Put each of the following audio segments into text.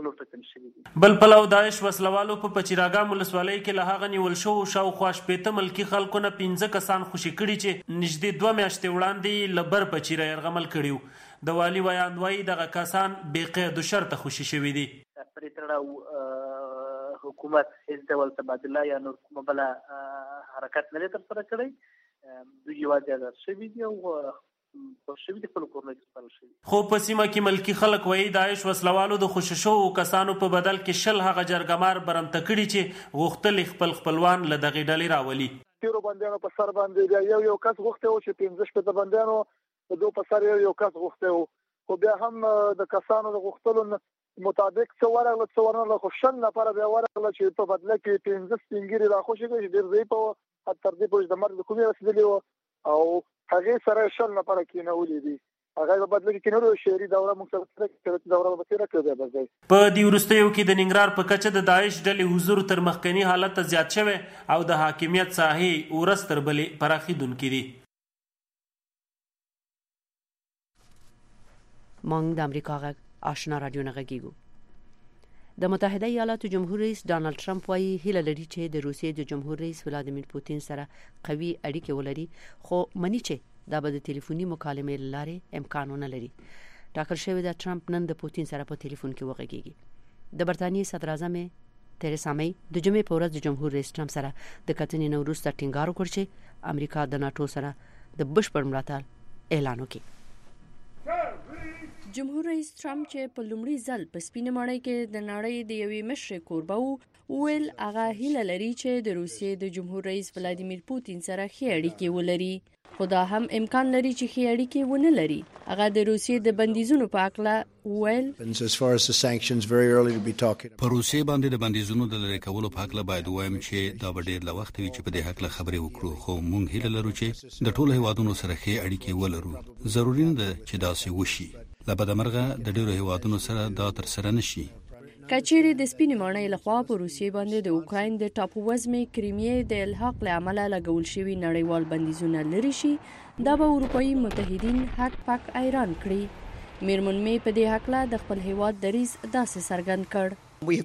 نور ټاکل شوي دي. بل پلو داعش وسلوالو په پچیراګام ولسوالۍ کې له هغه نیول شوو شاوخوا 15 ملکي خلکو نه 15 کسان خوشي کړي چې نږدې 2 میاشتې وړاندې له بر پچیره یرغمل کړي. د والي ویاند وایي دغه کسان بې قید شرطه خوشي شوي دي. پرې تړاو حکومت هیڅ ډول تبادله یا نور کومه بله حرکت نه دی ترسره کړی. دوی یوازې ازاد شوي دي او خو په سیمه کې ملکی خلک وایي داعش وسلوالو د خوشي شوو کسانو په بدل کې 20 هغه جرګمار برمته کړي چې غوښتل خپل خپلوان له دغې ډلې راولي. تیرو بندیانو په سر باندې یو کس غوښته و چې 15 شپږ بندیانو په دوه په سر یو کس غوښته و، خو بیا هم د کسانو د غوښتلو مطابق څو ورغله خو 100 نفر بیا ورغله چې په بدله کې 15 سپینګیري راخوشي کوي چې ډېر ځای په تر دې پورې د مرګ د کومې رسېدلي و او هغه سره 100 نفر کېنولې دي. هغه په بدله کې کېنولو شهري دوره مختلفه کې دوره به تیر کړې ده. بس په دې وروستیو کې د ننګرهار په کچه د داعش ډلې حضور تر مخکنی حالت زیات شوی او د حاکمیت ساحې ورځ تر بلې پراخېدونکې دي. مونږ د امریکا غږ آشنا رادیو نه غږیږو. د متحده ایالاتو جمهور رئیس ډانلډ ټرمپ وايي هیله لري چې د روسیې د جمهور رئیس ولادیمیر پوتین سره قوي اړیکې ولري، خو مني چې دا به د ټلیفوني مکالمې لارې امکان نه لري. ټاکل شوی د ټرمپ نن د پوتین سره په ټلیفون کې وغږیږي. د برتانیې صدر اعظم تریسا مې د جمعې په ورځ د جمهور رئیس ټرمپ سره د کتنې نه وروسته ټینګار وکړ چې امریکا د ناتو سره د بشپړ ملاتړ اعلان وکړي. جمهور رئیس ټرمپ چې په لومړي ځل په سپینه ماڼۍ کې د نړۍ د یوې مشرې کوربه وو، ویل هغه هیله لري چې د روسیې د جمهور رئیس ولادیمیر پوتین سره ښې اړیکې ولري، خو دا هم امکان لري چې ښې اړیکې ونه لري. هغه د روسیې د بندیزونو په اړه ویل په روسیې باندې د بندیزونو د لرې کولو په اړه باید وایم چې دا به ډېر وخت وي چې په دې حق خبرې وکړو، خو موږ هیله لرو چې د ټولو هیوادونو سره ښې اړیکې ولرو. ضروري نه ده چې داسې وشي، لبدمرغه د ډیرو هیوادونو سره دا تر سره نشي. کچېرې د سپینې ماڼۍ لخوا په روسیې باندې د اوکراین د ټاپووزمې کریمې د الحاق له امله لګول شوي نړیوال بندیزونه لرې شي، دا به اروپایي متحدین حق پک ایران کړي. میرمن مې په دې هکله د خپل هیواد دریځ داسې څرګند کړ.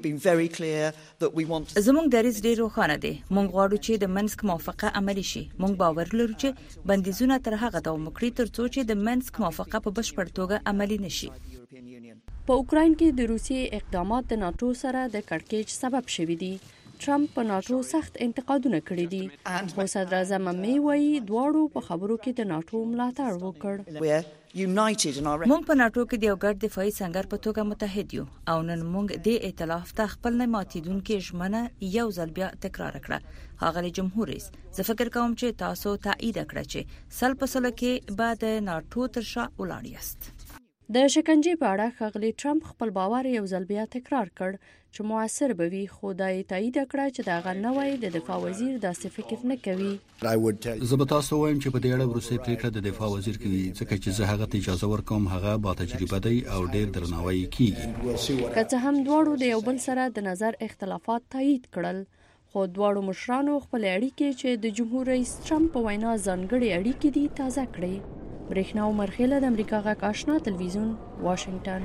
زموږ دریځ ډېر روښانه دی. موږ غواړو چې د منسک موافقه عملي شي. موږ باور لرو چې بندیزونه تر هغه دوام وکړي تر څو چې د منسک موافقه په بشپړ توګه عملي نشي. په اوکراین کې د روسیې اقدامات د ناتو سره د کړکېچ سبب شوي دي. ټرمپ په ناتو سخت انتقادونه کړي دي، خو صدر اعظم مې وایي دواړو په خبرو کې د ناتو ملاتړ وکړ. موږ په ناتو کې د یو ګډ دفاعي سنګر په توګه متحد یو او نن موږ د ائتلاف ته خپل نه ماتیدونکې ژمنه یو ځل بیا تکرار کړه. ښاغلی جمهور رئیس، زه فکر کوم چې تاسو تایید کړئ چې سل په سل کې به د ناتو تر شا ولاړ یاست. د شکنجې په اړه ښاغلی ټرمپ خپل باور یو ځل بیا تکرار کړ چې موثر به وي، خو دا یې تایید کړه چې د هغه نوی د دفاع وزیر داسې فکر نه کوي. زه به تاسو وایم چې په دې اړه وروستۍ پریکړه د دفاع وزیر کوي، ځکه چې زه هغه ته اجازه ورکوم. هغه با تجربه دی او ډېر درناوی کیږي. که څه هم دواړو د یو بل سره د نظر اختلافات تایید کړل، خو دواړو مشرانو خپل اړیکې چې د جمهور رئیس ټرمپ په وینا ځانګړې اړیکې دي تازه کړې. برېښنا عمر خیله د امریکا غږ آشنا تلویزیون، واشنگټن.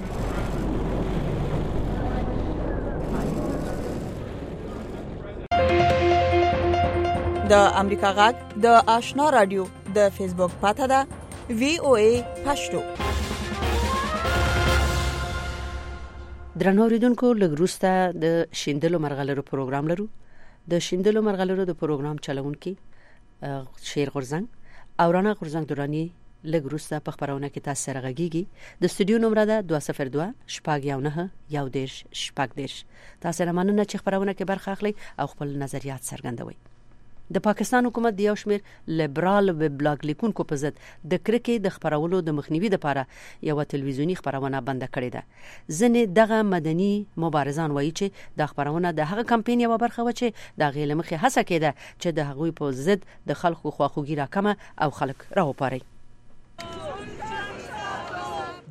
د امریکا غږ د آشنا رادیو د فیسبوک پاته ده VOA پښتو. درنو اوریدونکو، لږ وروسته د شیندلو مرغلرو پروګرام لرو. د شیندلو مرغلرو د پروګرام چلونکي شیر غورزنګ او رانا غورزنګ دورانی لږ وروسته په خبرونه کې تاسو سره غږیږي. د استودیو نمبر ده 202 شپږ 19 11 شپږ. تاسو را مننه چې خبرونه کې برخه اخلي او خپل نظریات څرګندوي. د پاکستان حکومت د یو شمېر لیبرال ویب بلاګ لیکونکو په ضد د کرکې د خبرولو د مخنیوي لپاره یو تلویزیونی خبرونه بند کړې ده. ځنې دغه مدني مبارزان وایي چې د خبرونه د هغه کمپاین یو برخه و چې د غیله مخې هڅه کېده چې د هغوی په ضد د خلکو خواخوږي راکمه او خلک راوپاري.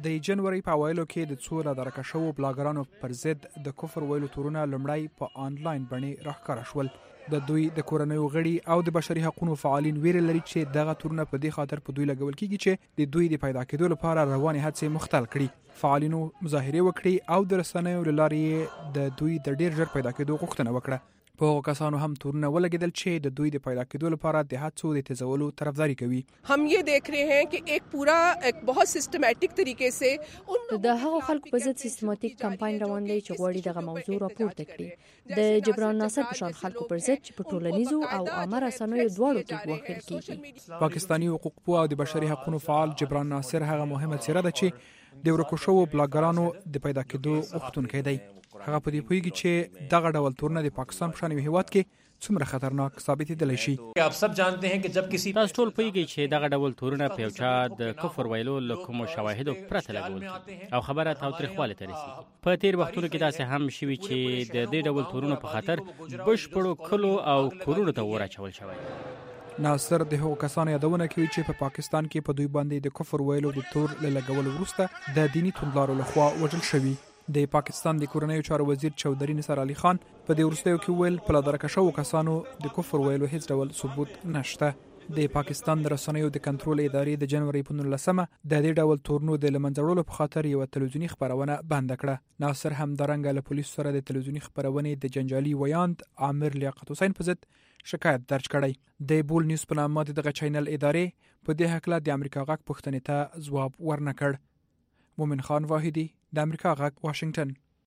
د جنوري په اوایلو کې د څو رادارکه شوو بلاګرانو پر ضد د کفر ویلو تورونه لمړی په آنلاین بڼه راښکاره شول. د دوی د کورنیو غړي او د بشري حقوقو فعالین ویره لري چې دغه تورونه په دې خاطر په دوی لګول کیږي چې د دوی د پیدا کېدو لپاره روانې هڅې مختل کړي. فعالینو مظاهره وکړي او د رسنیو له لارې د دوی د ډیر ژر پیدا کېدو غوښتنه وکړه. په هغو کسانو هم تورونه ولګېدل چې د دوی د پیدا کېدو لپاره د هڅو د تیزولو طرفداري کوي. हम ये देख रहे हैं कि एक पूरा एक बहुत सिस्टमैटिक तरीके से د هغو خلکو په ضد سیستماتیک کمپاین روان دی چې غواړي دغه موضوع راپورته کړي د جبران ناصر په شان خلکو پر ضد چې په ټولنیزو او عامه رسنیو دواړو کې ګواښل کیږي. پاکستاني حقوق پوه او د بشري حقوقو فعال جبران ناصر هغه مهمه څیره ده چې د ورکو شوو بلاګرانو د پیدا کېدو غوښتونکی دی. هغه په دې پوهیږي چې دغه ډول تورونه د پاکستان په شان هیواد کې څومره خطرناک ثابتېدلی شي. आप सब जानते हैं कि जब किसी تاسو ټول پوهیږئ چې دغه ډول تورونه په یو چا د کفر ویلو له کومو شواهدو پرته لګول او خبره تاوتریخوالی ته رسېږي. په تیر وختونو کې داسې هم شوي چې د دې ډول تورونو په خاطر بشپړو کلو او کورونو ته اور اچول شوی. ناصر د هغو کسانو یادونه کوي چې په پاکستان کې په دوی باندې د کفر ویلو د تور له لګولو وروسته د دیني توندلارو لخوا وژل شوي. د پاکستان د کورنیو چارو وزیر چودري نصر علي خان په دې وروستیو کې ویل په لادرکه شوو کسانو د کفر ویلو هیڅ ډول ثبوت نشته. د پاکستان د رسنیو د کنټرول ادارې د جنوري په 19مه د دې ډول تورنو د لمنځړلو په خاطر یو تلویزیونی خبرونه بند کړه. ناصر هم درنګ له پولیسو سره د تلویزیونی خبرونې د جنجالي ویاند عامر لیاقت حسین په ضد شکایت درج کړی. د بول نیوز په نامه دغه چینل ادارې په دې حق د امریکا غږ پوښتنې ته ځواب ورنکړ. مومن خان واحدی د امریکا غږ واشنگټن.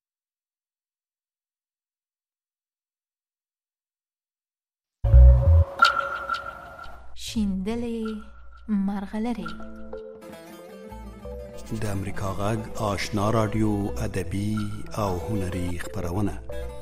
شیندلې مرغلرې د امریکا غږ آشنا رادیو ادبي او هنري خبرونه.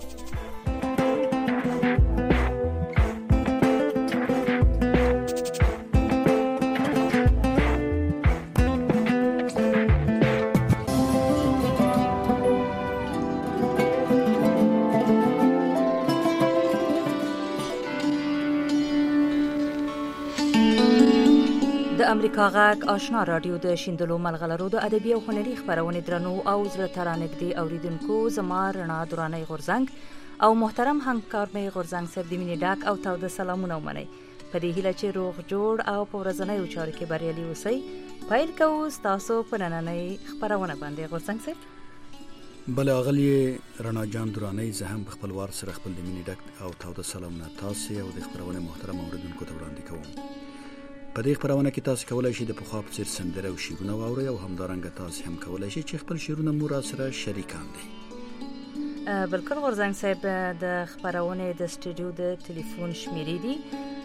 امریکا غږ آشنا رادیو د شیندلو ملغلرو د ادبي او هنري خبرونې درنو او زړه ترانګدي اوریدونکو زما رڼا درانه غورځنګ او محترم همکار مې غورځنګ صاحب د مینې ډاک او تاوده سلامونه ومنئ. په دې هیله چې روغ جوړ او په ورځنیو چارو کې بریالي اوسئ. پیل کوو ستاسو په نننۍ خبرونه باندې غورځنګ صاحب. بل اغلی رڼا جان درانه زه هم خپل وار سره خپل د مینې ډاک او تاوده سلامونه تاسو او د خبرونه محترم اوریدونکو ته وړاندې کوم. په دې خبرونه کې تاسو کولای شئ د پخوا په څیر سندره او شعرونه واورئ او همدارنګه تاسو هم کولای شئ چې خپل شعرونه مو را سره شریکان دي. بالکل غورځنګ صاحب د خبرونه د سټوډیو د ټلیفون شمیرې دي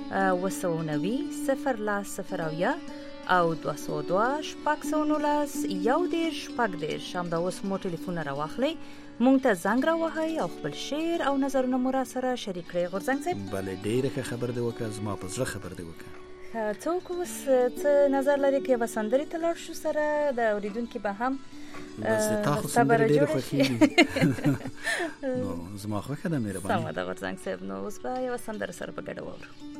090 او 202 شپږ یو دېرش شپږ دېرش. همدا اوس مو ټلیفون راواخلئ، مونږ ته زنګ راوهئ او خپل شعر او نظرونه مو را سره شریک کړئ. غورځنګ صاحب بله ډېره ښه خبر دی وکړه، زما په زړه خبر دی وکړه. څوک اوس څه نظر لري کې وسندري تلل شو سره د اوریدونکو به هم بس تاسو سندري ډېر خوښیږي. نو زما خوښه ده مهرباني. سم ده غورځنګ صاحب، نو اوس به یو سندره سره په ګډه وورو.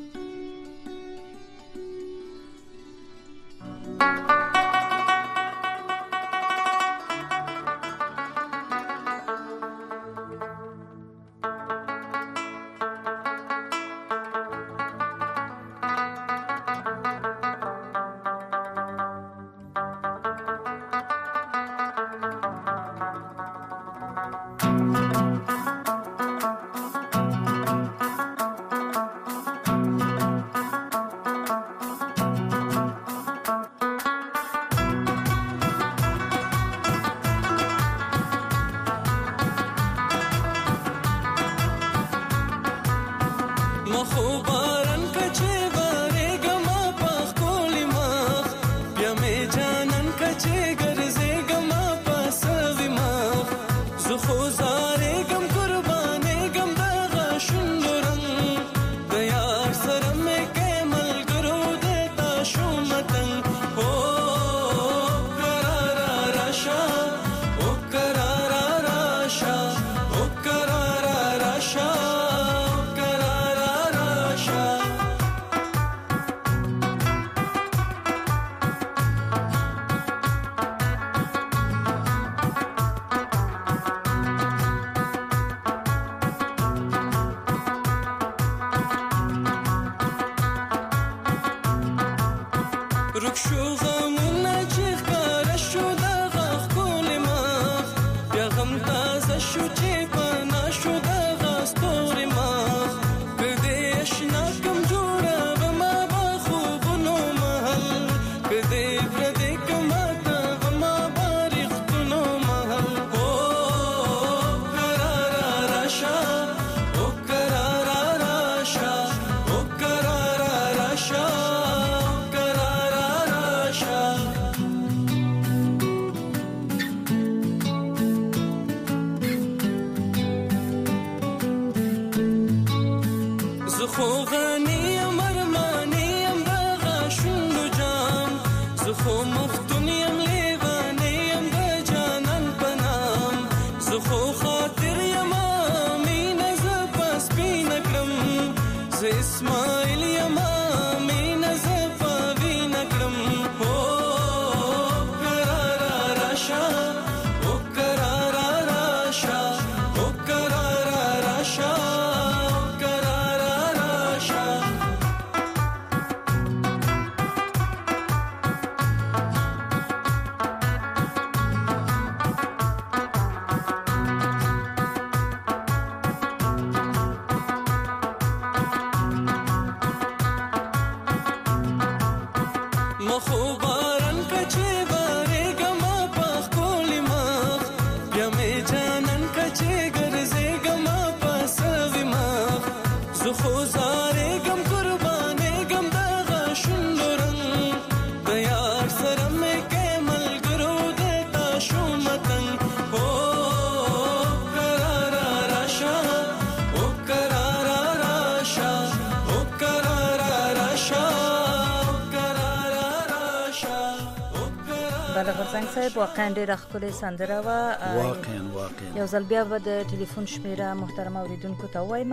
غرزنګ صاحب واقعا ډېر ښکلې سندره وه. واقعا یو ځل بیا به د ټلیفون شمیره محترم اوریدونکو ته وایم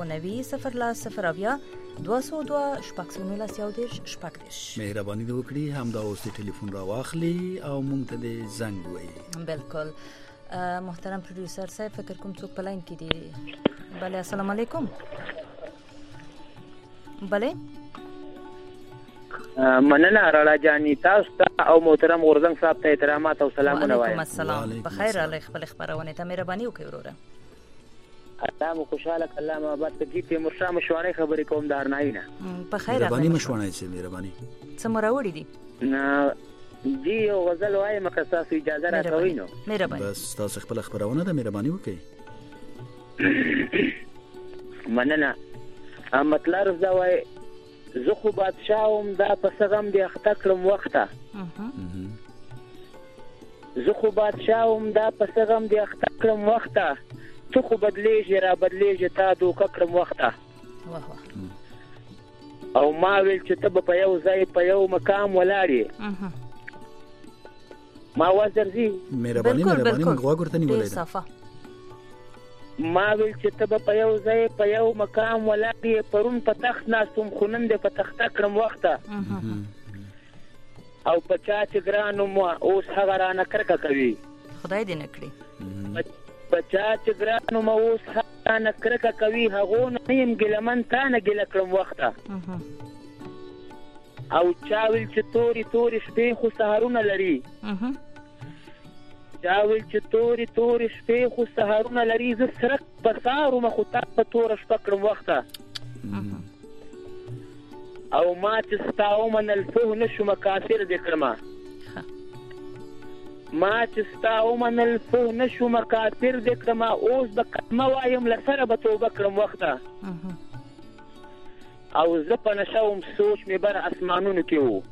090 مهرباني وکړئ همدا اوس ټلیفون را واخلي او مونږ ته زنګ ووهئ. بالکل محترم پروډوسر صاحب فکر کوم څوک په لاین کې دي. بله السلام علیکم. بله مننه راړه جاني تاسو ته او محترم غرزنګ صاحب ته احترامات او سلامونه وایم. وعلیکم السلام. بخیر علی خپل خبرونه ته مهرباني وکړئ وروره. الله مو خوشاله الله ما بعد کې تیمور شاه مشوانه خبرې کوم د هرناینه. بخیر مهرباني مشوانه سي مهرباني. څه مراوړي دي؟ جی یو غزل وایم که تاسو اجازه راکوئ نو. مهرباني. بس تاسو خپل خبرونه ده مهرباني وکړئ. مننه. مطلب دا وای زه خو بادشاهم دا پس غم دی اخته کړم وخته. زه خو بادشاهم دا پس غم دی اخته کړم وخته. تو خو بدلیږي را بدلیږي تا دوکه کړم وخته. او ما ویل چې ته په یو ځای په یو مقام ولاړې. ما وزرځي مهرباني مغوا ورته نیولې. ما ویل چې ته په یو ځای په یو مقام ولاړې پرون په تخت ناستم خونم دې په تخته کړم وخته. او په چا چې ګرانو مو اوس هغه رانه کرکه کوي. خدای دې نه کړي. په چا چې ګرانو مو اوس هغه رانه کرکه کوي هغو نه یم ګیلمن تا نه ګیله کړم وخته. او چا ویل چې تورې تورې شپې خو سهارونه لري. چاویل چې تورې شپې خو سهارونه لري زه سرک په سهارو مخو تا په توره شپه کړم وخته. او ما چې ستا ومنل فوه نه شومه کافر دې کړمه. ما چې ستا ومنل فوه نه شومه کافر دې کړمه. اوس به کلمه وایم له سره به توبه کړم وخته. او زه په نشه وم سوچ مې بر اسمانونو کې و.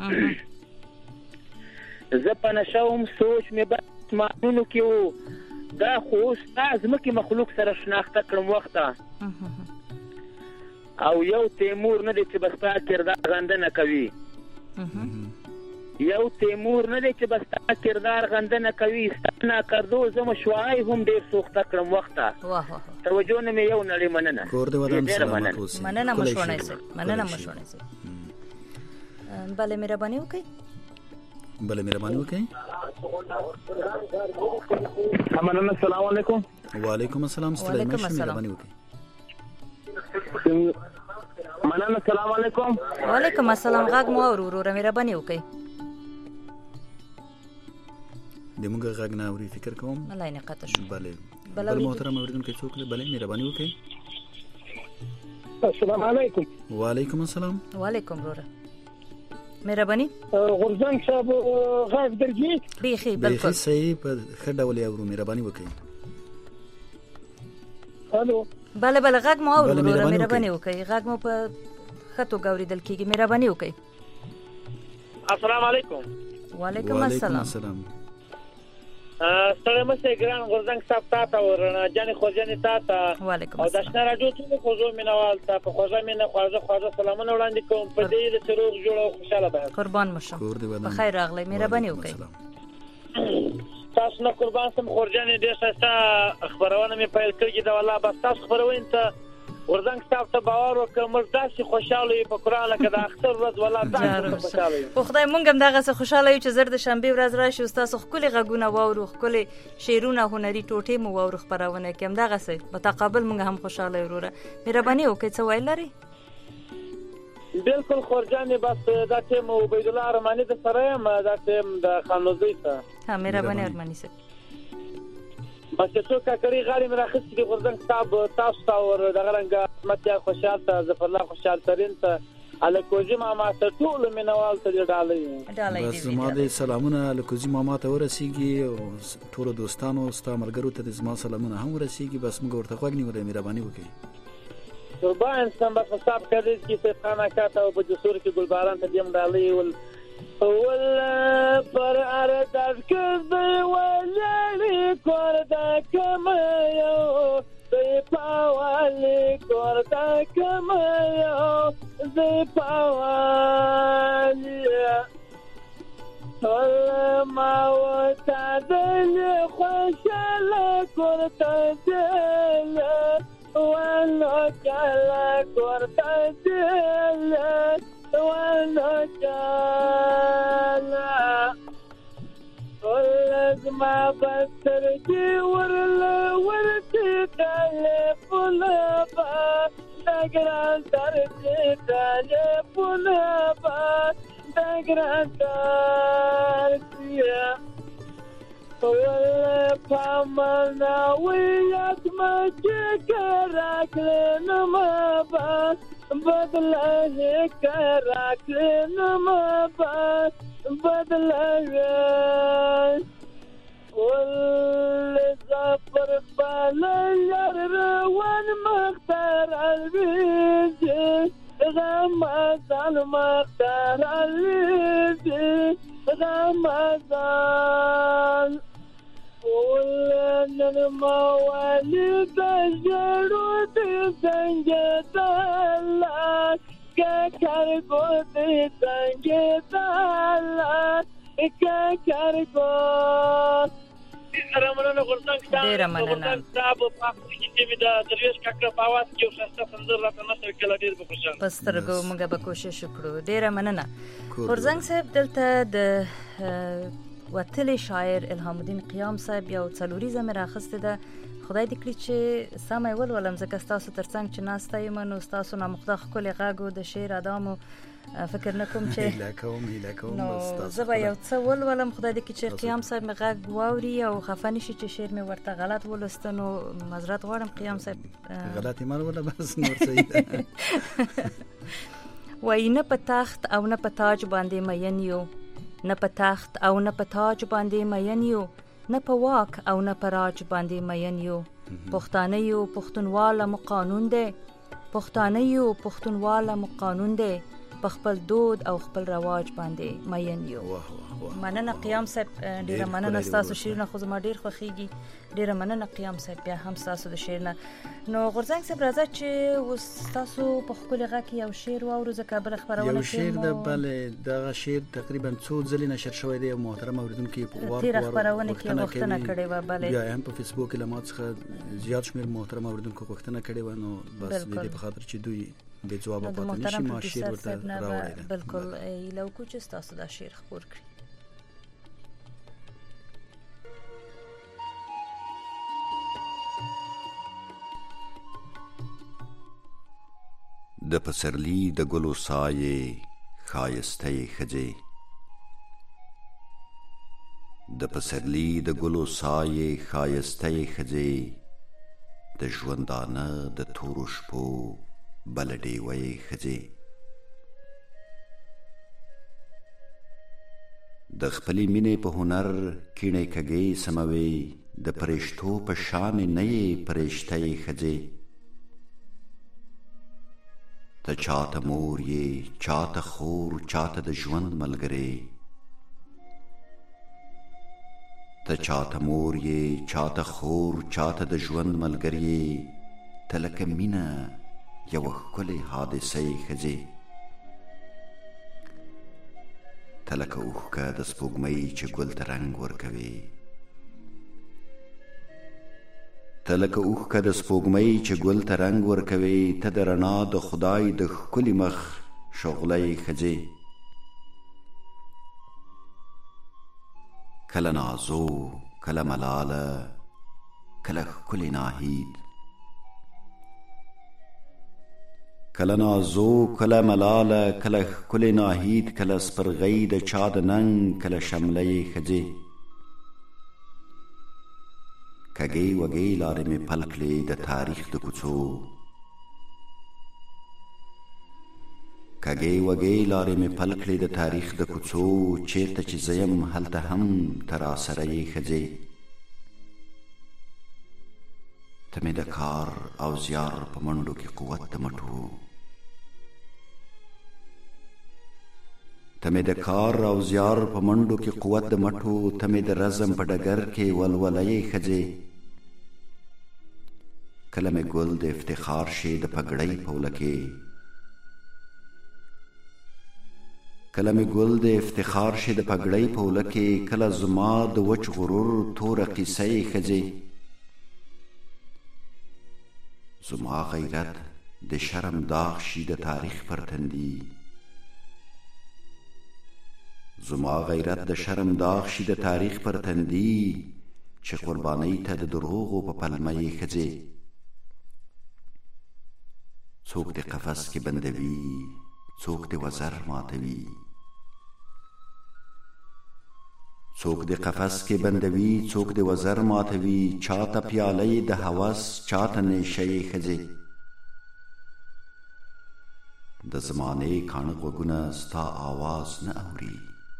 زه په نشه وم سوچ مې بر اسمانونو کې و. دا خو اوس تا ځمکې مخلوق سره شناخته کړم وخته. او یو تیمور نه دی چې به ستا کردار غندنه کوي. یو تیمور نه دی چې به ستا کردار غندنه کوي. ستا ناکردو زه مشوعی هم ډېر سوخته کړم وخته. توجه نه مې یو نړۍ مننه. کور دې ودان سلامت اوسئ. مننه مشوعنی صاحب. مننه مشوعنی صاحب. بله مهرباني وکړئ. بله مهرباني وکړئ. مننه. السلام علیکم. وعلیکم السلام. ستړي مشه مهرباني وکړئ. مننه. السلام علیکم. وعلیکم السلام. غږ مو اورو وروره مهرباني وکړئ. د موږ غږ نه اوري فکر کوم الله نه قطع شو. بله بل محترم اوریدونکو څوک دی؟ بله مهرباني وکړئ. السلام علیکم. وعلیکم السلام. وعلیکم وروره مهرباني. غورځنګ صاحب غږ درځي؟ بیخي بالکل صحیح په ښه ډول یې اورو. مهرباني وکړئ. الو بله بله غږ مو اورو وروره مهرباني وکړئ. غږ مو په ښه توګه اورېدل کېږي. مهرباني وکړئ. السلام علیکم. وعلیکم السلام. ستړی مشه ګران غورځنګ صاحب تاته ورنه جانې خوږجانې تاته وعلیکم او د اشنا راډیو ټولو خوږو مینوال ته په خوږه مینه خواږه سلامونه وړاندې کوم. په دې د روغ جوړ او خوشاله به قربان مشم. په خیر راغلی. مهرباني وکړئ. تاسو نه قربان سم خورجانې ډېر ښایسته خبرونه مې پیل کړې ده. والله بس تاسو خبروئ ته ورځنګ صاحب ته باور وکړم موږ داسې خوشاله یو په قرآن لکه د اختر ورځ. والله داسې خوشاله یو. په خدای مونږ هم دغه څه خوشاله یو چې زر د شنبې ورځ راشي او تاسو ښکلي غږونه واورو، ښکلي شعرونه، هنري ټوټې مو واورو خبرونه کې هم دغه څه په تقابل مونږ هم خوشاله یو. وروره مهرباني وکړئ څه ویل لري؟ بالکل خورجانې بس دا ټیم عبید الله ارماني د سره یم دا ټیم د خانوزۍ ته. ها مهرباني ارماني صاحب. بس څو کاکړي غاړي مې راخستې دي غورځنګ صاحب تاسو ته ور دغه رنګ احمد خوشحال ته ظفر الله خوشحال ترين ته الکوزي ماما ته ټول مینوال ته ډالۍ. بس زما د سلامونه الکوزي ماما ته ورسیږي او ټول دوستانو ستا ملګرو ته زما سلامونه هم ورسیږي. بس موږ ورته غوږ نیولې. مهرباني وکړئ. قربان سم بس صاحب کړي چې ستانه کاته او په جسور کې ګلباران ته دیم ډالۍ ول پر ارتاز کړي ولې کوردا کمایو زې پاوالې کوردا کمایو زې پاوالې ټول ما وتا دل خوشاله کوردا دل ولو کلا کوردا دل ولو کلا ولز ما بسر دی ورتی تلیفون با دگران تر دی تلیفون با دگران تر دیا ول پامنا ویات ما چکراک لنما با بدله کراک لنما با بدله والزفر بالير روان مختار البيجي غمازان مختار البيجي غمازان ولن المواليد الجرود سنجد الله كارغو سنجد الله كارغو رمنانه غورځنګ صاحب په پاکستان کې د درویش کاکړ په आवाज کې وسته سندر راته نشو کله ډیر په خوشاله پسترګو موږ به کوشش وکړو. ډیره مننه غورځنګ صاحب. دلته د وتلي شاعر الهام الدین قیام صاحب یو څلوريزه مې راخسته ده. خدای دې کړي چې سمه ولولم ځکه تاسو ترڅنګ چې ناسته یم نو تاسو نه مخدخ کولې غاګو د شعر ادمو فکر نکوم چې لکوم نو زه یو څه ولولم. خدای دې کړي چې قیام صاحب مې غاګ واوري او خفه نشي چې شعر مې ورته غلط ولستنو معذرت غواړم. قیام صاحب غلطی مال ولا بس نور صحیح ده. وای نه په تخت او نه په تاج باندې مین یو، نه په تخت او نه په تاج باندې مین یو، نه په واک او نه په راج باندې مین یو. پښتانه یو پښتونواله مو قانون دی، پښتانه یو پښتونواله مو قانون دی، په خپل دود او خپل رواج باندې مین یو. مننه قیام صاحب. ډیره مننه تاسو شعرونه خو زما ډیر خوښیږي. ډیره مننه قیام صاحب. بیا هم تاسو د شعرونه نو غورځنګ صاحب راځه چې تاسو په خپل غږ کې یو شعر واورو ځکه بل خبرونه یو شعر د بل دغه شعر تقریبا څو ځلې نشر شوی دی. محترم اوریدونکو په وار تیر خبرونه کې وختونه کړي و بل بیا هم په فیسبوک کې لمات څخه زیات شمیر محترم اوریدونکو وختونه کړي و نو بس دې په خاطر چې دوی به جواب پاتې نشي ما شعر ورته راوړی. بالکل لو کوچ تاسو دا شعر خبر کړی. د پسرلی د ګلو سایې ښایسته ښځې، د پسرلی د ګلو سایې ښایسته ښځې د ژوندانه د تورو شپو بله ډیوه ښځې د خپلې مینې په هنر کیڼې کږې سموي د پرښتو په شان نه یې پرښته ښځې ته چاته مور یې چاته خور چاته د ژوند ملګری ته چاته مور یې چاته خور چاته د ژوند ملګری ته لکه مینه یوه ښکلې حادثه ښځې ته لکه اوښکه د سپوږمۍ چې ګل ته رنګ ورکوي ته لکه اوښکه د سپوږمۍ چې ګل ته رنګ ورکوي ته د رڼا د خدای د ښکلي مخ شغله ښځې کله نازو کله ملاله کله ښکلې ناهید کله نازو کله ملاله کله ښکلې ناهید کله سپرغۍ د چا د ننګ کله شمله ښځې کږې وږې لارې مې پل کړې د تاریخ د کوڅو کږې وږې لارې مې پل کړې د تاریخ د کوڅو چیرته چې زه یم هلته هم ته راسره یې ښځې ته مې د کار او زیار په منډو کې قوت د مټو ته مې د کار او زیار په منډو کې قوت د مټو ته مې د رزم په ډګر کې ولوله یې ښځې کله مې ګل د افتخار شي د پګړۍ په وله کې کله مې ګل د افتخار شي د پګړۍ په وله کې کله زما د وچ غرور توره قیسه یې ښځې زما غیرت د شرم داغ شي د تاریخ پر تندي زما غیرت د شرم داغ شي د تاریخ پر تندي چې قربانۍ ته د دروغو په پلمه یې ښځې څوک د قفس کې بندوي څوک د وزر ماتوي څوک د قفس کې بندوي څوک د وزر ماتوي چاته پیاله د هوس چاته نیشه یې ښځې د زمانې کاڼه غوږونه ستا آواز نه اوري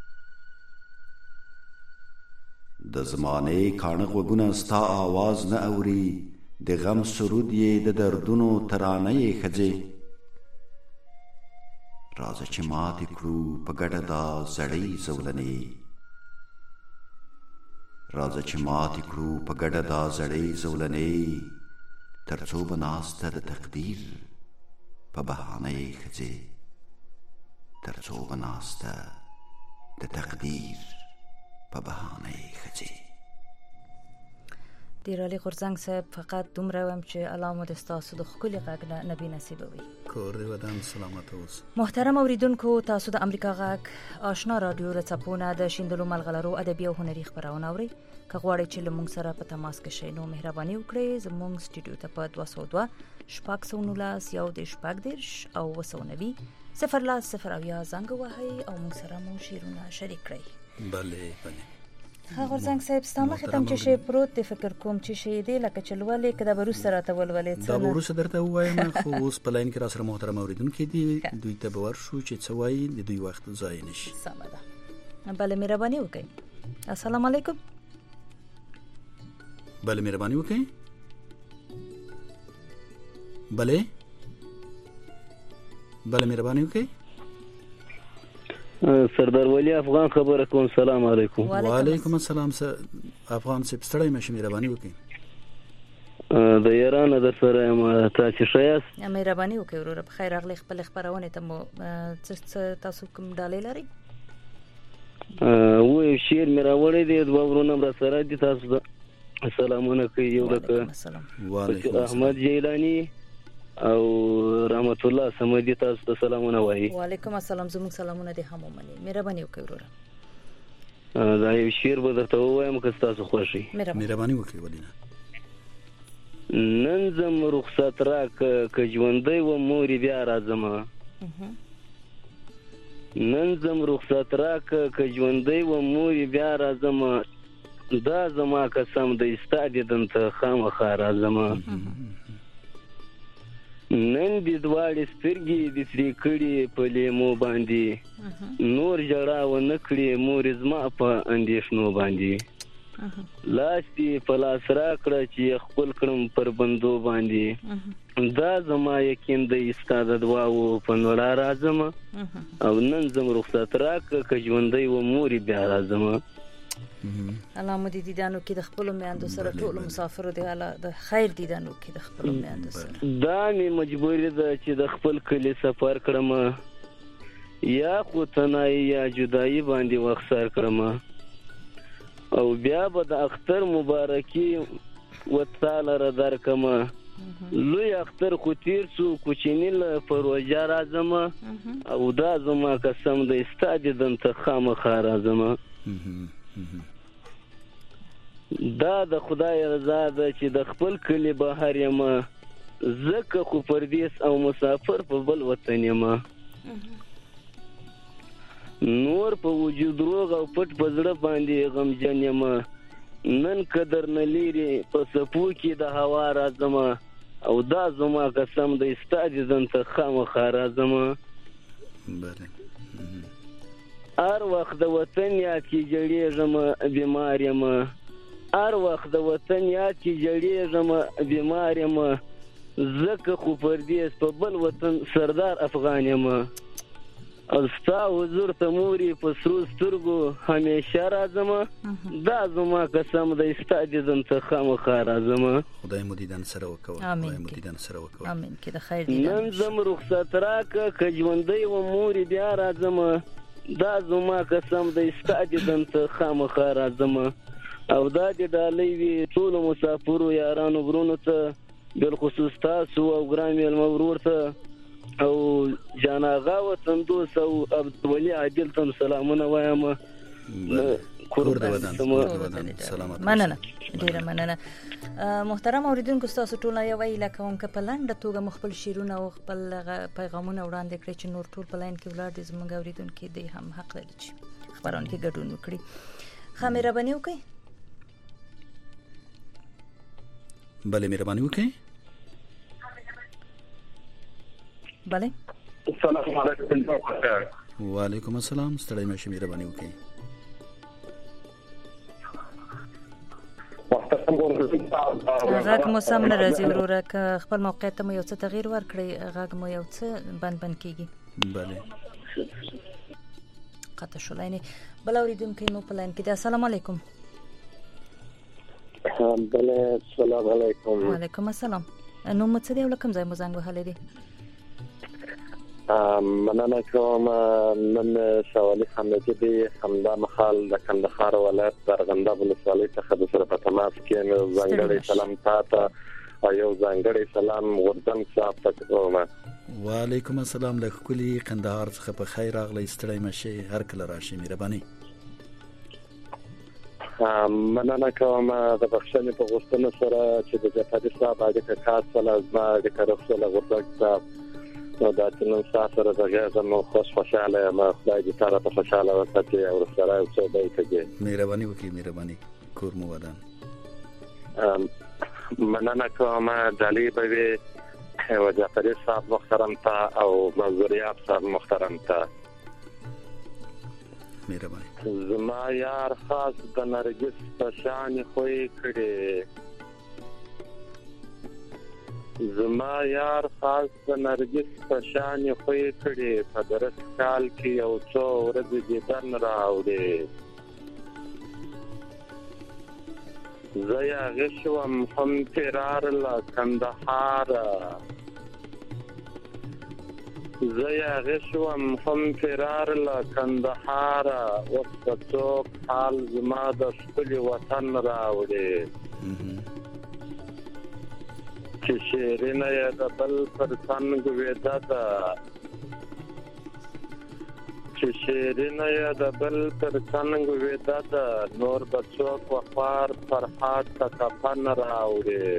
د زمانې کاڼه غوږونه ستا آواز نه اوري د غم سرود یې د دردونو ترانه یې ښځې راځه چې ماتې کړو په ګډه دا زړې زولنې راځه چې ماتې کړو په ګډه دا زړې زولنې تر څو به ناسته د تقدیر په بهانه یې ښځې تر څو به ناسته د تقدیر په بهانه یې ښځې ډیر علي غورځنګ صاحب فقط دومره وایم چې الله مو د ستاسو د ښکلي غږ نه نبي نصیبوي کور دې ودان سلامت اوسه محترم اوریدونکو تاسو د امریکا غږ آشنا رادیو رڅپونه د شیندلو ملغلرو ادبي او هنري خبرونه اوري که غواړئ چې له موږ سره په تماس کې شئ نو مهرباني وکړئ زموږ سټوډیو ته په 202 شپږ یو د شپږ دیرش او 290 0 زنګ وهئ او موږ سره مو شیرونه شریک کړئ بله بله غورځنګ صاحب ستاسو ختم چې شی پروت دی فکر کوم چې شی دی لکه چلولې کده بروس سره ته ولولې څه دا بروس درته وایم خو اوس په لاین کې را سره محترم اوریدونکو دي دوی ته باور شو چې څه وایي د دوی وخت ضایع نشي سمه ده بله مهرباني وکړئ السلام علیکم بله مهرباني وکړئ بله مهرباني وکړئ سردار ولی افغان خبره کوم سلام علیکم وعلیکم السلام افغان صاحب ستړی مشه مهرباني وکړئ د ایران د سره ما تاسو شایست مهرباني وکړئ ورور په خیر اغلی خپل خبرونه ته مو تاسو کوم ډالې لري و شیر مې راوړی دی دوه ورونه را سره دي تاسو سلامونه کوي یو لکه وعلیکم احمد جیلانی او رحمت الله سمدي تاسو ته سلامونه وایي وعلیکم السلام زموږ سلامونه دي هم ومني مهرباني وکړئ ورور دا یو شیر به درته وایم که تاسو خوښي مهرباني وکړئ ولینه نن زم رخصت راک که ژوندۍ و مور بیا راځم نن زم رخصت راک که ژوندۍ و مور بیا راځم دا زما قسم د استاد دنته خامخا راځم نن دې دواړې سترګې د سری کړي په لیمو باندې نور جړا و نکړي مور زما په اندېښنو باندې لاس دې په لاس راکړه چې خپل کړم پر بندو باندې دا زما یقین د استاد دواو په نوړه راځم او نن زم رخصت راکړه که ژوندی و مورې بیا راځم الله مو دې دیدانو کې د خپل میاندو سره ټول مسافرو دی الله د خیر دیدانو کې د خپل میاندو سره دا مې مجبورې ده چې د خپل کلی سفر کړم یا خو تنهایی یا جدایي باندې وخت سر کړم او بیا به د اختر مبارکي وتعالی را درکم لوی اختر خو تیر سو کوچنی له پروژه راځم او دا زما قسم د استاد دنته خامخا راځم دا د خدای رضا ده چې د خپل کلی بهر یم زکه خو پردیس او مسافر په بل وطن یم نور په وجود روغ او پټ په زړه باندې غمجن یم نن قدر نه لري په سپو کې د هوا راځم او دا زما قسم د استاد دنته خامخا راځم هر وخت د وطن یاد کې جړېږم بیمار یم هر وخت د وطن یاد کې جړېږم بیمار یم زکه خو پردیس په بل وطن سردار افغان یم او ستا حضور ته مورې په سرو سترګو همیشه راځم دا زما قسم د استاد دنته خامخا راځم خدای مو دیدن سره وکړه خدای مو دیدن سره وکړه امين کې د خیر دیدن نن زم رخصت راکړه که ژوندی و مورې بیا راځم دا زما قسم د استاد دنته خامخا راځم او دا د ډالۍ وی ټول مسافرو یارانو ورونو ته بالخصوص تاسو او ګرام المورور ته او جاناغا وطن دوست او عبدالولی عادل ته سلامونه وایم کور د ودان سلامات مننه ډیره مننه محترم اوریدونکو تاسو ټول یو ویل کوم ک په لنډه توګه مخبل شیرونه او خپل پیغامونه وړاندې کړی چې نور ټول په لاین کې ولر دي زموږ اوریدونکو دې هم حق لري چې خبرونه کې ګډون وکړي خامره بنیو کوي بله مهرباني وکړئ بله السلام علیکم وعلیکم السلام ستړی مشه مهرباني وکړئ غږ مو سم نه راځي وروره که خپل موقعیت ته مو یو څه تغییر ورکړئ غږ مو یو څه بند کیږي بله قطع شو لاینې بل اوریدونکو مو په لاین کې ده السلام علیکم بله السلام علیکم وعلیکم السلام نو مو څه دی ولکم ځای مو زنګ وهلی دی مننه کوم نن شوالي حمدي دی همدا مخال د کندهار ولایت درغنده ولسوالۍ څخه د سره په تماس کې ځانګړی سلام تاته او یو ځانګړی سلام غردن صاحب ته کوم وعلیکم السلام له کلی کندهار څخه په خیر راغلی ستړی مشه هر کله راشي مهرباني مننه کوم د بخښنې په غوښتنه سره چې د جفادي صاحب اړیکه خاصه لازمه اړیکه رسوله غردن صاحب نو دا چې نن سره راغلی نو خوشاله یم خدای دې تاسو ته خوشاله وکړي او سره یو څه دی کوي مهرباني وکړئ مهرباني کور مو ودان مننه کوم دلی به او جعفری صاحب محترم تا او منظوریاب صاحب محترم تا مهرباني زما یار خاص د نرګس په شان خوې کړي زما یار خاص د نرګس په شان خوې کړي په درس کال کې یو څو ورځې دیدن راوړي زیا غشوم هم فرار لا کندهار زیا غشوم هم فرار لا کندهار وسطوک حال زما د خپل وطن راوړي چې شیرینه یا د بل پر څنګ وېدا ده چې شیرینه یا د بل پر څنګ وېدا ده نور بچو په خار فرحات کا کفن راوړي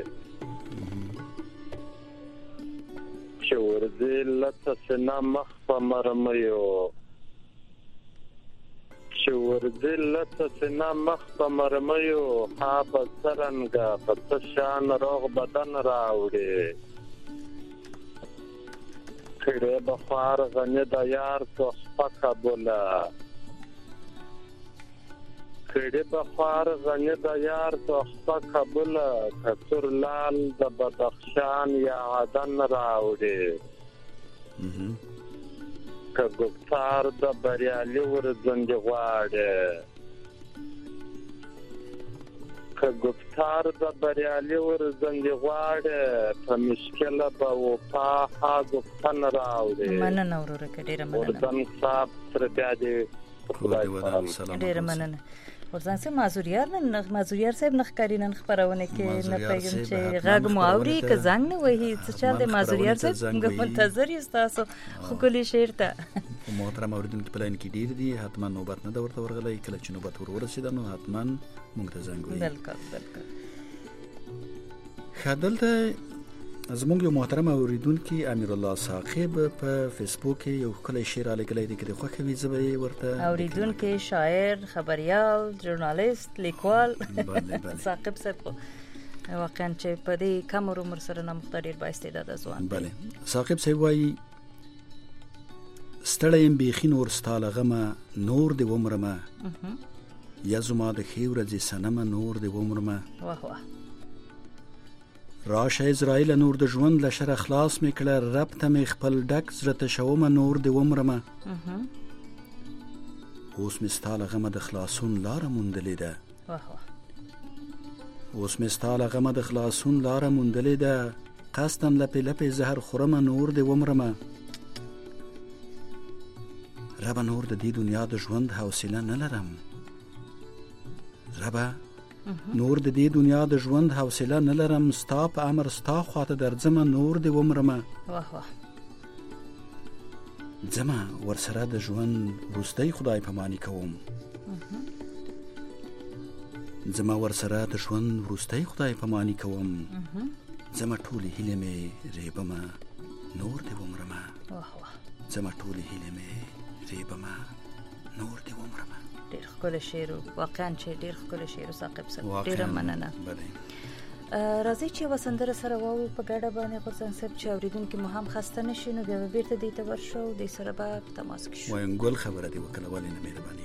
چې ورځي لته سنا مخ په مرميو چې ورځي لته سنا مخ په مرمیو ها په سرنګا په شان روغ بدن راوړي کړه بخار غنه د یار څخه قبوله کړه بخار غنه د یار څخه قبوله کثر لال د بدخشان یا عدن راوړي کګفتار د بریالي ورځند غواړي کګفتار د بریالي ورځند غواړي په مشکله به وفا ها ګفتن راوړي مننه وروره ډیره مننه ورځن صاحب تر بیا دې ډیره مننه ورځان سه مازوریار صاحب نخکارینن خبرونه کې نه پیغام چې غږ مو اوري که زنګ نه وهي څه چل د مازوریار صاحب موږ منتظر یو تاسو خو کلی شعر ته محترم اوریدونکو په لاین کې ډیر دي حتما نوبت نه ورته ورغلی کله چې نوبت ورسید نو حتما موږ ته زنګ وي بالکل خدلته زموږ یو محترم اوریدونکو امیر الله ثاقب په فیسبوک یو کلی شعر علیګلې دي کې خوښه وی زبې ورته اوریدونکو شاعر خبريال ژورنالیست لیکوال ثاقب صاحب واقعا چې په دې کم عمر سره نه مختلف با استعداد ځوان بله ثاقب صاحب وایي ستړیم بیخي نور ستاله غمه نور دی ومرمه یا زما د خیور دې سنمه نور دی ومرمه واه واه راشه اسرائیل نور د ژوند لشر اخلاص میکړه رب ته می خپل ډک زړه ته شوم نور دی ومرمه اوس مستاله غمه د خلاصون لار مونډلې ده واه واه اوس مستاله غمه د خلاصون لار مونډلې ده قصدن لپې لپې زهر خورم نور دی ومرمه رب نور د دې دنیا د ژوند حوصله نه لرم رب نور د دې دنیا د ژوند حوصله نه لرم ستا په امر ستا خواته درځم نور دی ومرمه واه واه ځمه ورسره د ژوند وروستی خدای پاماني کوم ځمه ورسره د ژوند وروستی خدای پاماني کوم ځمه ټولې هیلې مې ریبمه نور دی ومرمه واه واه ځمه ټولې هیلې مې ریبمه نور دی ومرمه ډیر ښکلی شعر واقعا چې ډیر ښکلی شعر ثاقب صاحب ډیره مننه راځي چې وسندره سره واو په ګډه باندې غوښتن صاحب چې اوریدونکو مو هم خسته نشي نو بیا بیرته دې ته ورشو د سره به تماس کې شو وایم ګل خبره دی وکړه ولې نه مهرباني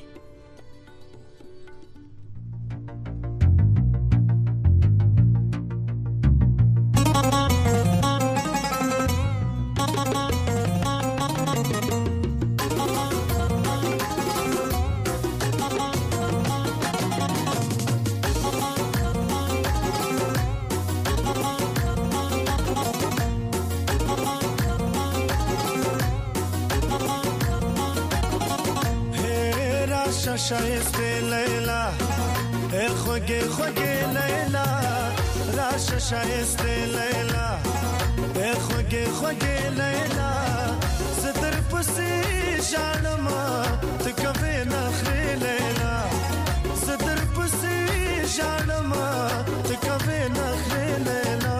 شایسته لیلا ای خوگه خوگه لیلا راش شایسته لیلا ای خوگه خوگه لیلا زدر پسی جانما تکوی نخری لیلا زدر پسی جانما تکوی نخری لیلا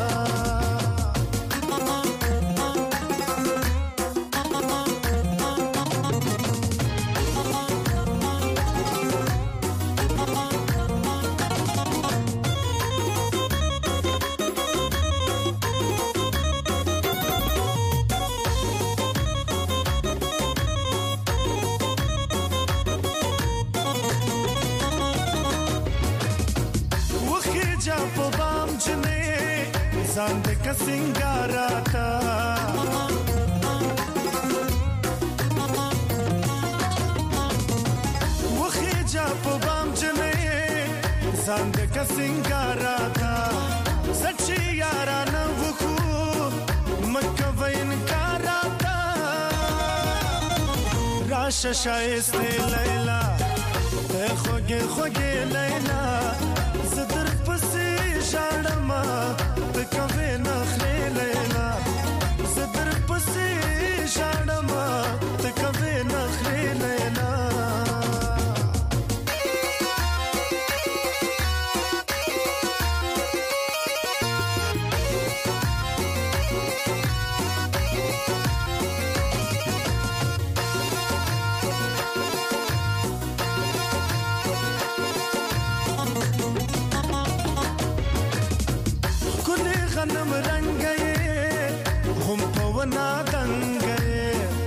زند کا سنگارا تا وخی جا په بام جنې زند کا سنگارا تا سچي یارانه وخو مکه وین کارا تا راش شایسته لیلا ته خوګه خوګه لیلا زدر پسې ژړما تکوي نخري لیلا زدر پسې ژړما تکوي نخري لیلا ونا دنګې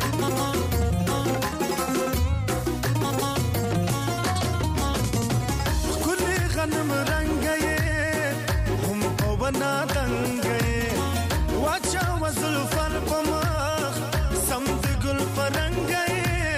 کلی غنم رنگې هم په ونا دنګې واچا وزلفر په مخ سم د ګل پرنګې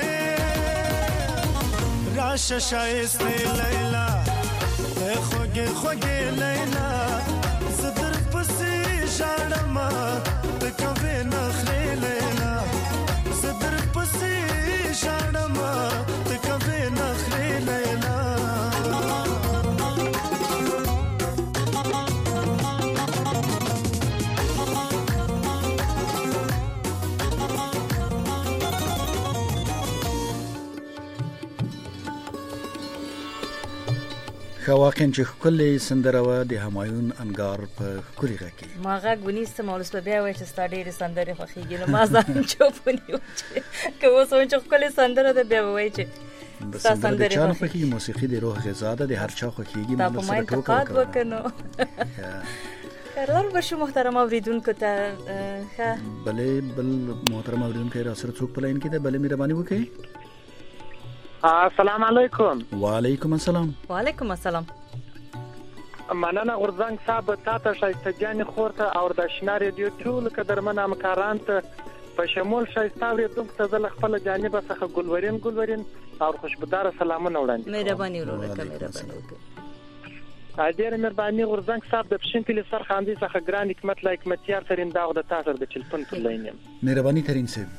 راشه شایسته لیلا خوږه خوږه لیلا زدر پسې ژړم ته کوي نخرې لیلا زدر پسې ژړم ته کوي نخرې لیلا خواقین چې کلی سندره و د همایون انګار په کلی غکی ما غږ ونیسته مولس په بیا وای چې ستا ډېرې سندرې خوښېږي نو ما ځان چوپ ونیو چې که اوس وایم چې ښکلې سندره ده بیا به وایي چې ستا سندرې چا نه خوښېږي موسیقي د روح غذا ده د هر چا خوښېږي دا په ما انتقاد وکړه نو خیرلار بشو محترم اوریدونکو ته بلې بل محترم اوریدونکو را سره څوک په لاین کې ده بلې مهرباني وکړئ السلام علیکم وعلیکم السلام وعلیکم السلام مننه غورځنګ صاحب تاسو شایسته جان خورته او د آشنا ریډیو ټول قدرمن همکاران ته په شمول شایسته ریډیو ته زل خپل جانب څخه ګلورین او خوشبودار سلامونه وړاندې مهرباني وروره مهرباني وکړئ ډېر مهرباني غورځنګ صاحب د پښین کلی سرخاندي څخه ګران حکمت لا حکمتیار ترين داغ د تاسو د چلپن په لاینم مهرباني ترين صاحب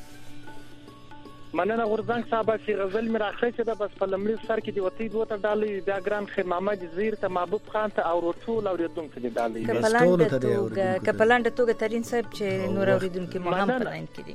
مننه غورځنګ صاحب چې غزل مې راخېڅه ده بس په لمړي سر کې دی وتی دوه ډالې بیا ګران خیر محمد زیر ته محبوب خان ته او ټول اوریدونکو ته ډالې کپلانډ توګه ترين صاحب چې نور اوریدونکو مو هم پلاین کړي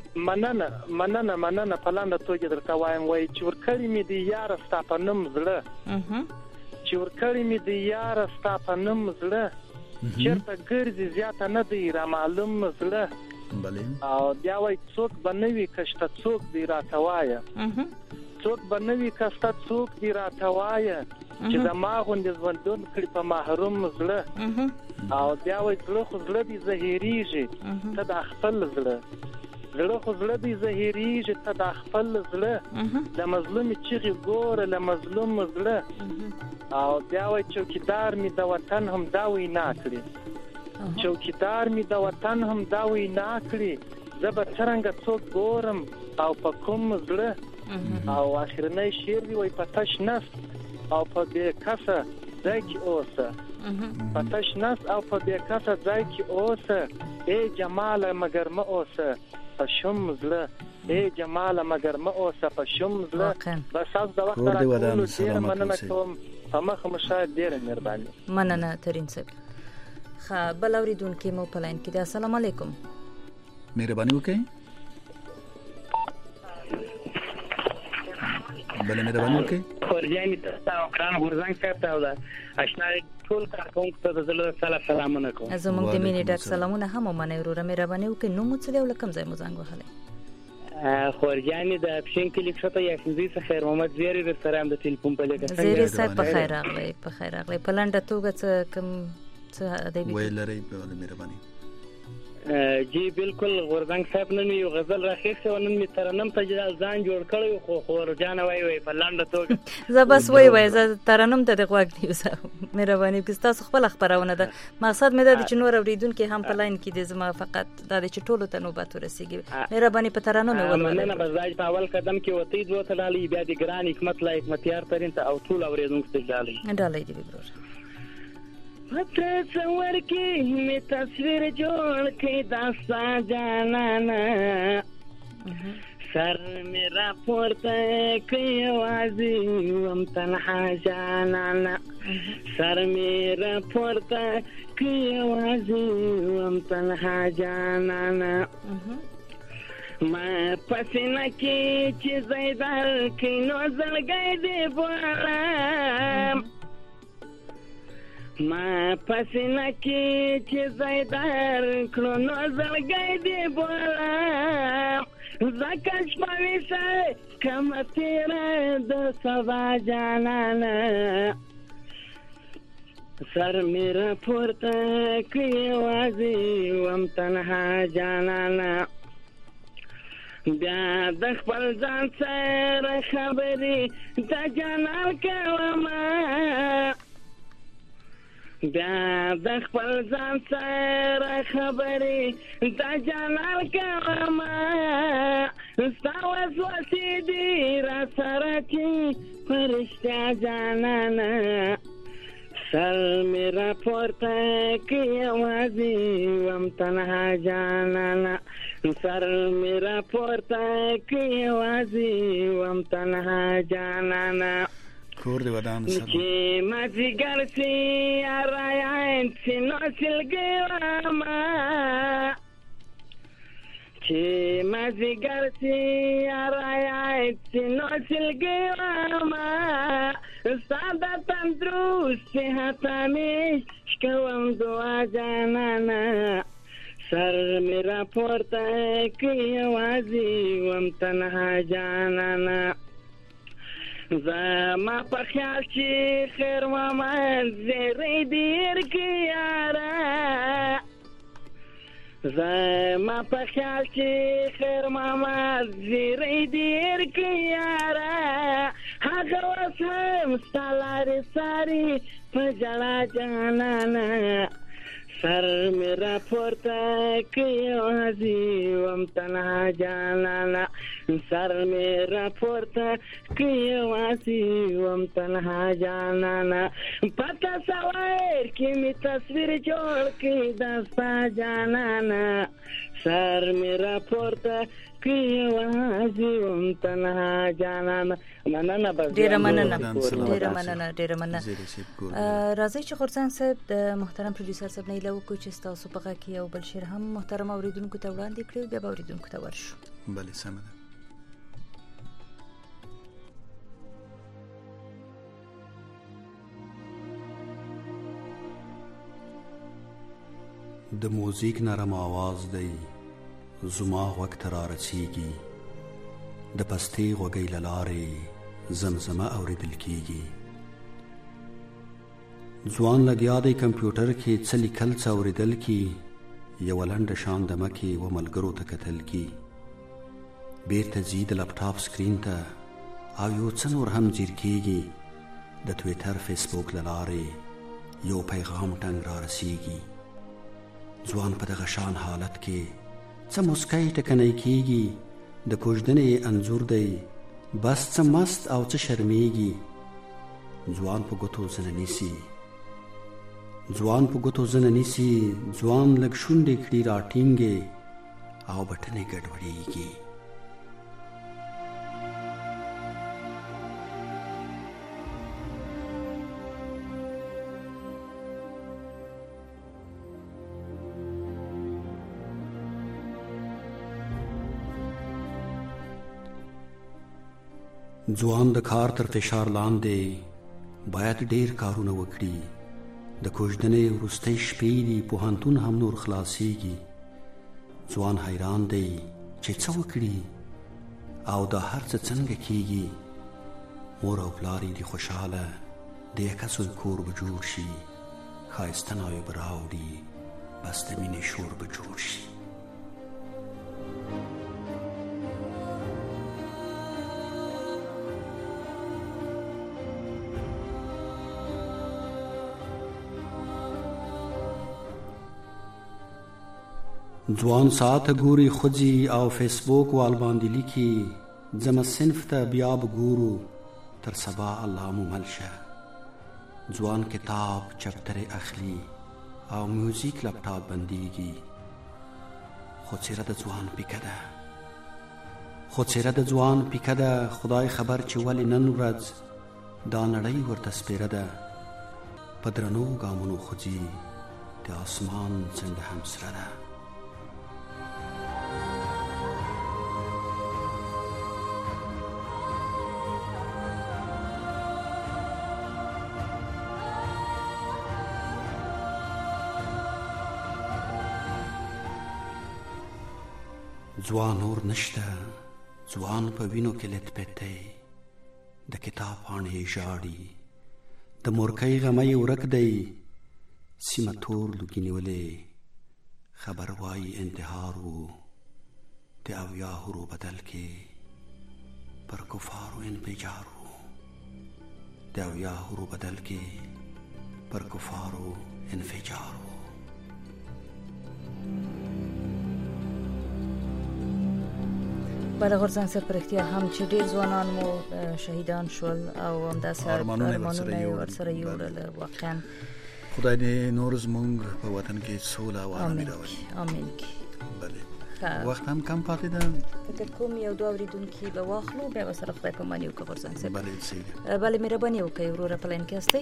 مننه پلاند توګه درته وایم وای چې ورکړی مې دی یار ستا په نوم زړه چې ورکړی مې دی یار ستا په نوم زړه چیرته ګرځي زیاته نه دی را معلوم زړه او بیا وای څوک بنوي کشته څوک دی راتوایا څوک بنوي کشته څوک دی راتوایا چې د ما غوندې ژوندون کړي په محروم زړه او بیا وای زړه خو زړه دی زهيريږي ته د خپل زړه خو زړه دی زهيريږي ته د خپل زړه د مظلوم چیغي ګور له مظلوم زړه او بیا وای چوکیدار می د وطن هم دا وی نه کړی چوکیدار می د وطن هم دا وی نه کړی زب څنګه څوک ګورم او په کوم زړه او اخرنۍ شعر دی وای پتاش نس او په دې کاسه ځای کې اوسه پتاش نس او په دې کاسه ځای کې اوسه ای جمال مگر ما اوسه په شوم زړه ای جمال مگر ما اوسه په شوم زړه بس تاسو د وخت راکولو ډیر مننه کوم په مخ مشاهد ډیر مهرباني مننه ترين صاحب خا بل اوریدونکو مو په لاین کې ده السلام علیکم مهرباني وکړئ بل مهرباني وکړئ ورځي تاسو کران غورځنګ ته دا آشنا ټول کارکونکو ته د زړه سلامونه کوم زموږ د مینې ډک سلامونه هم منه ورو مهرباني وکړئ نو مو څه دی ولکم ځای مو زنګ وهله خورجاني د پښین کې لیکته یا شنزي څخه خیر محمد زیری در سره هم د ټلیفون په لګه زیری صاحب په خیر راغلی په لنډه توګه څه کم څه ادبي ویلري په مهرباني جی بالکل غورځنګ صاحب نن یو غزل راخېښه ونن می ترنم ته ځان جوړ کړی خو خورجان وای په لنډه توګه زه بس وای زه ترنم ته د غوږ دیوسه مهرباني وکړئ تاسو خپل خبرونه ده مقصد مې ده چې نور اوریدونکو هم په لاین کې د زما فقط دا چې ټولو ته نوبت ورسیږي مهرباني په ترنم ولونه نه بزاج په اول قدم کې وتی دوه تلالي بیا د ګران حکمت لا حکمتیار ترين ته او ټول اوریدونکو ته ډالۍ دی برور تصور کی می تصویر جوړ کې داستا جانانا سر میرا پورته کې وازي وم تنها جانانا سر میرا پورته کې وازي وم تنها جانانا ما پسینه کې چې زیدار کې نو زړګې دی بولم ما پسینه کې چې زیدار کړو نو زړګې دی بولم زکش پویسه کم تیره د سبا جانانا سر میرا پورته کې وازي وم تنها جانانا بیا د خپل ځان سره خبرې د جانان کومه بیا د خپل ځان سره خبرې د جانان کومه ستا وسوسې دي را سره چې په رښتیا جانانه سر مې راپورته کړي یوازې وم تنها جانانه سر مې راپورته کړي یوازې وم تنها جانانه کور دی ودان سره چې مازیګر سي رايان چې نو سلګي واما چې مازیګر سي رايان چې نو سلګي واما ساده تندرست صحت مې کوم دعا جانانه سر مې راپورته کړي یوازې وم تنها جانانه زما په خیال چې خیر ماما زیری دیر کی یارا زما په خیال چې خیر ماما زیری دیر کی یارا هغه اوس هم ستا لارې ساري په ژړا جانانه سر مې راپورته کړي یوازې وم تنها جانانه سر مې راپورته کړي یوازې وم تنها جانانه په تصویر کې مې تصویر جوړ کړي د ستا جانانه سر مې راپورته کړي یوازې وم تنها جانانه مننه ډیره مننه راځي چې غورځنګ صاحب د محترم پروډوسر صاحب نه لو کو چې تاسو په غا کې یو بل شعر هم محترم اوریدونکو ته وړاندې کړو بیا اوریدونکو ته ورشو بله سمه ده د موزیک نرم आवाज دی زما وخت را رسیږي د پستي غوګي لارې زمزمه اوریدل کیږي ځوان لګیا دی کمپیوټر کې څه لیکل څه اوریدل کی یو لنډ شان د مکه و ملګرو ته کتل کی بیرته زید لپټاپ سکرین ته او یو څه نور هم ځیر کیږي د ټوئیټر فیسبوک لارې یو پیغام ټنګ را رسیږي ځوان په دغه شان حالت کې څه مسکای ټکنۍ کیږي د کوژدنې انزور دی بس څه مست او څه شرمېږي ځوان په ګوتو زنه نیسي ځوان لږ شونډې کړي راټینګې او بټنې ګډوډېږي ځوان د کار تر فشار لاندې باید ډیر کارونه وکړي د کوژدنې وروستۍ شپې دي پوهنتون هم نور خلاصیږي ځوان حیران دی چې څه وکړي او دا هر څه څنګه کیږي مور او پلار دي خوشاله د یکه سوی کور به جوړ شي ښایسته ناوې به راوړي بس د مینې شور به جوړ شي ځوان ساعت ګوري خځي او فیسبوک وال باندې لیکي زما صنف ته بیا به ګورو تر سبا الله مو ملشه ځوان کتاب چپتر اخلي او میوزیک لپټاپ بنديږي خو چیرې د ځوان پیکه ده خدای خبر چې ولې نن ورځ دا نړۍ ورته سپیره ده په درنو ګامونو خځي د اسمان څنډه هم سره ده ځوان اور نشته ځوان په وینو کې لت پته د کتاب باندې ژاړي د مورکۍ غمې ورک دی سیمه تور لګینولې خبر وای انتحار وو د اویاهو رو بدل کې پر کفارو انفجارو د اویاهو رو بدل کې پر کفارو انفجارو. بله غورځنګ صاحب په رښتیا هم چې ډېر ځوانان مو شهیدان شول او همداسې ارمانونه ورسره یوړل. واقعا خدای دې نور زموږ په وطن کې سوله او آرامي راولي. امين. بله وخت هم کم پاتې ده. فکر کوم یو دوه اوریدونکي به واخلو بیا به سره خدای په مانی وکړو غورځنګ صاحب. بله صحیح. بله مهرباني وکړئ وروره په لاین کې استئ.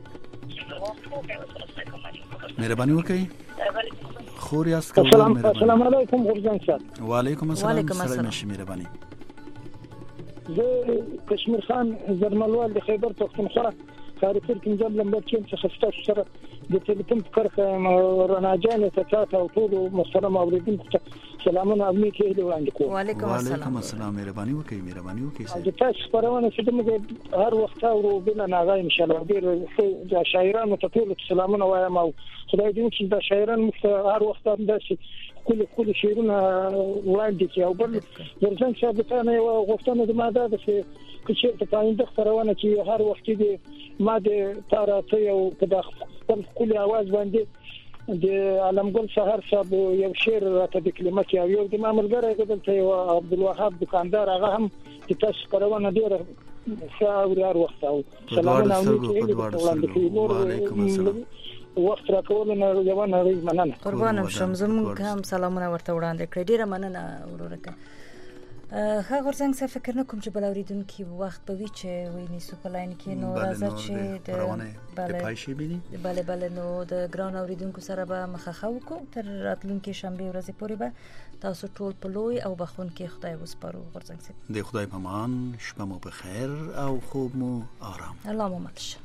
مهرباني وکړئ. خور یاست. السلام علیکم غورځنګ صاحب. وعلیکم السلام. سلام نشي مهرباني. زه کشمیر خان زرملوال د خیبر پښتونخوا خارجي پنځم لمبر کې څخه ستاسو سره د ټلیفون په کرخه رناجان ته تاسو او ټول محترم اوریدونکو ته سلامونه او نیکی وړاندې کوم. وعلیکم السلام. مهرباني وکړئ. د تاسو خبرونه چې موږ هر وخت اورو بل نه غواړم ان شاء الله ډیر د شاعرانو ته ټول سلامونه وایم او خدای دې چې د شاعرانو مخ هر وخت هم داسې کله شعرونه وړاندې کوي. او بل ورځن چې د تانه یو غوښتنه د ماده ده چې چې په پاینده خبرونه چې هر وخت دې ماده تاراته یو په خپل کلی आवाज باندې د علمګل سحر صاحب یو شعر راته د کلمه کې یو د ماملګری دلته یو عبدالوهاب دکاندار هغه هم د تاسو خبرونه ډیره ښه هر وخت او سلامونه او وعلیکم السلام. وخت راکولنه یو نه مننه. قربانم شم. زموږ هم سلامونه ورته وړاندې کړئ. ډیره مننه ورورکه. ها غورځنګ صاحب فکر نه کوم چې بل اوریدونکي وخت به وي چې ویني سو په لاین کې نو راځي چې د پایشي بینی. بله نو د ګران اوریدونکو سره به مخه وکړو تر راتلونکي شنبه ورځې پورې به تاسو ټول په لوی او بخون کې خدای وسپارو. غورځنګ صاحب د خدای په امان، شپه مو په خیر او خوب مو آرام. الله مو مل شه.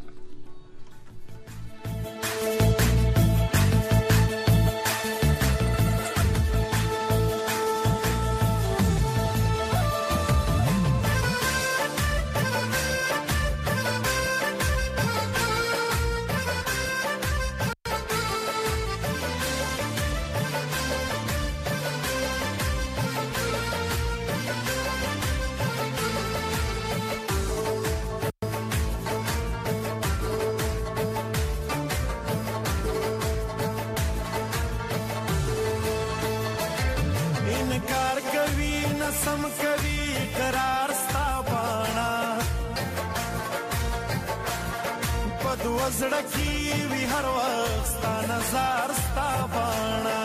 زړکی وی هر وخت ستا نظر ستا باڼه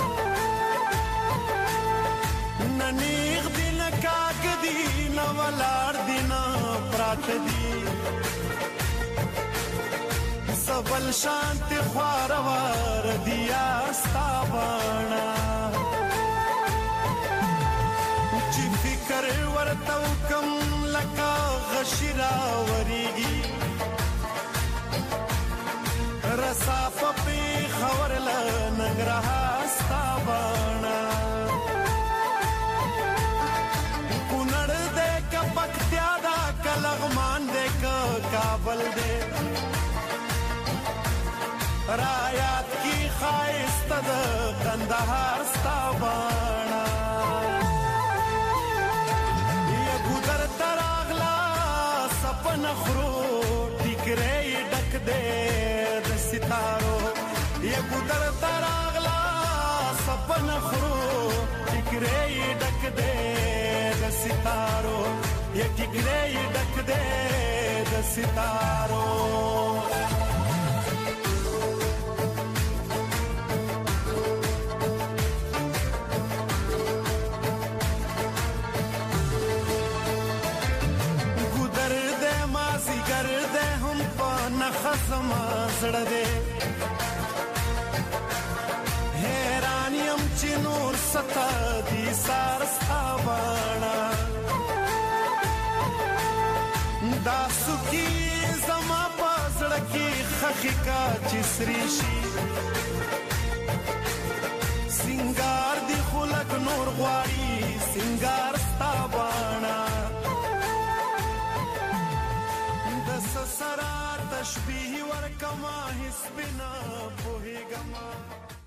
ننیغ دی نه کاږ دی نه ولاړ دی نه پراته دی سبل شانت خوارور دی یار ستا باڼه چې فکر ورته وکم لکه غشي راوریږي رصاف پی خور لنگرها ستابانا کنڑ دے کا پکتیا دا کلغمان دے کا کابل دے رایات کی خائست دا کندہار ستابانا یہ گودر تراغلا سپن خرو ٹکرے ڈک دے ستارو یہ گودر تراغلا سپن خرو ٹکرے ڈک دے ستارو یہ ٹکرے ڈک دے ستارو گودر دے مازی گر دے ہم پا نخصم زړه دې حیرانیم چې نور ستا دي سار ستا باڼه دا سکی زما په زړه کې خخې کا چې سري شي سنگار دی خلک نور غواړي سنگار ستا باڼه د سسرا تشبیه ورکما حسبنا پوهیګما